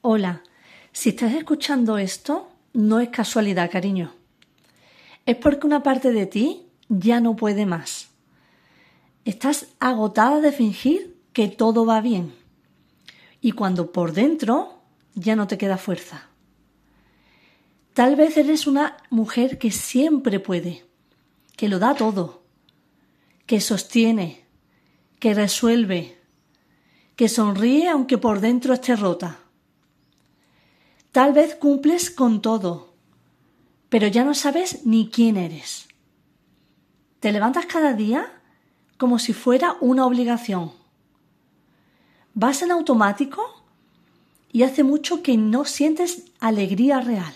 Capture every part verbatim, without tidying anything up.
Hola, si estás escuchando esto, no es casualidad, cariño. Es porque una parte de ti ya no puede más. Estás agotada de fingir que todo va bien. Y cuando por dentro ya no te queda fuerza. Tal vez eres una mujer que siempre puede, que lo da todo, que sostiene, que resuelve, que sonríe aunque por dentro esté rota. Tal vez cumples con todo, pero ya no sabes ni quién eres. Te levantas cada día como si fuera una obligación. Vas en automático y hace mucho que no sientes alegría real.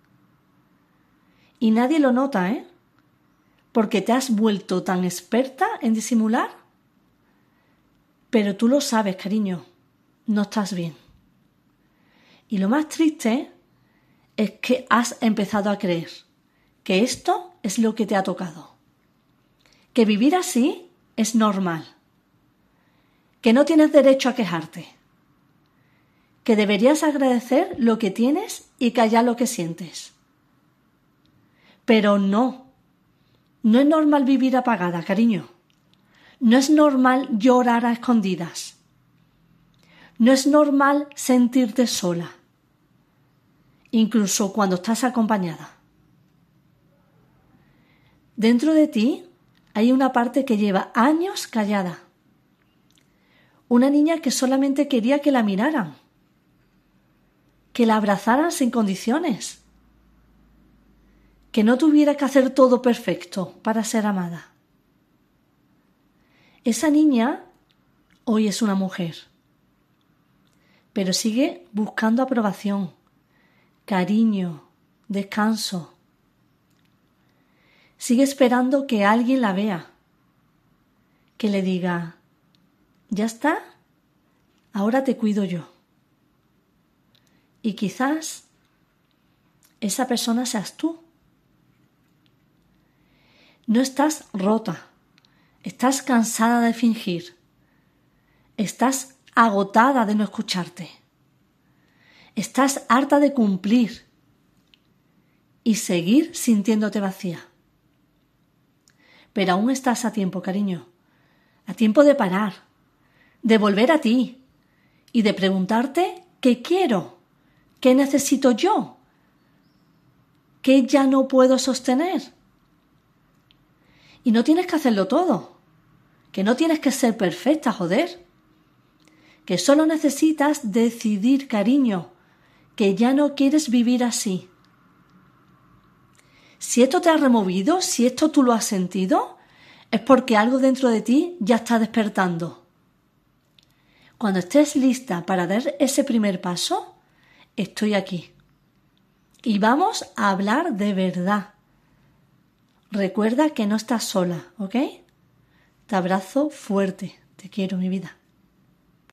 Y nadie lo nota, ¿eh? Porque te has vuelto tan experta en disimular. Pero tú lo sabes, cariño, no estás bien. Y lo más triste es que has empezado a creer que esto es lo que te ha tocado. Que vivir así es normal. Que no tienes derecho a quejarte. Que deberías agradecer lo que tienes y callar lo que sientes. Pero no. No es normal vivir apagada, cariño. No es normal llorar a escondidas. No es normal sentirte sola. Incluso cuando estás acompañada. Dentro de ti hay una parte que lleva años callada. Una niña que solamente quería que la miraran. Que la abrazaran sin condiciones. Que no tuviera que hacer todo perfecto para ser amada. Esa niña hoy es una mujer, pero sigue buscando aprobación, cariño, descanso. Sigue esperando que alguien la vea, que le diga, ¿ya está? Ahora te cuido yo. Y quizás esa persona seas tú. No estás rota, estás cansada de fingir, estás agotada de no escucharte, estás harta de cumplir y seguir sintiéndote vacía. Pero aún estás a tiempo, cariño, a tiempo de parar, de volver a ti y de preguntarte qué quiero, qué necesito yo, qué ya no puedo sostener. Y no tienes que hacerlo todo, que no tienes que ser perfecta, joder, que solo necesitas decidir, cariño, que ya no quieres vivir así. Si esto te ha removido, si esto tú lo has sentido, es porque algo dentro de ti ya está despertando. Cuando estés lista para dar ese primer paso, estoy aquí. Y vamos a hablar de verdad. Recuerda que no estás sola, ¿ok? Te abrazo fuerte. Te quiero, mi vida.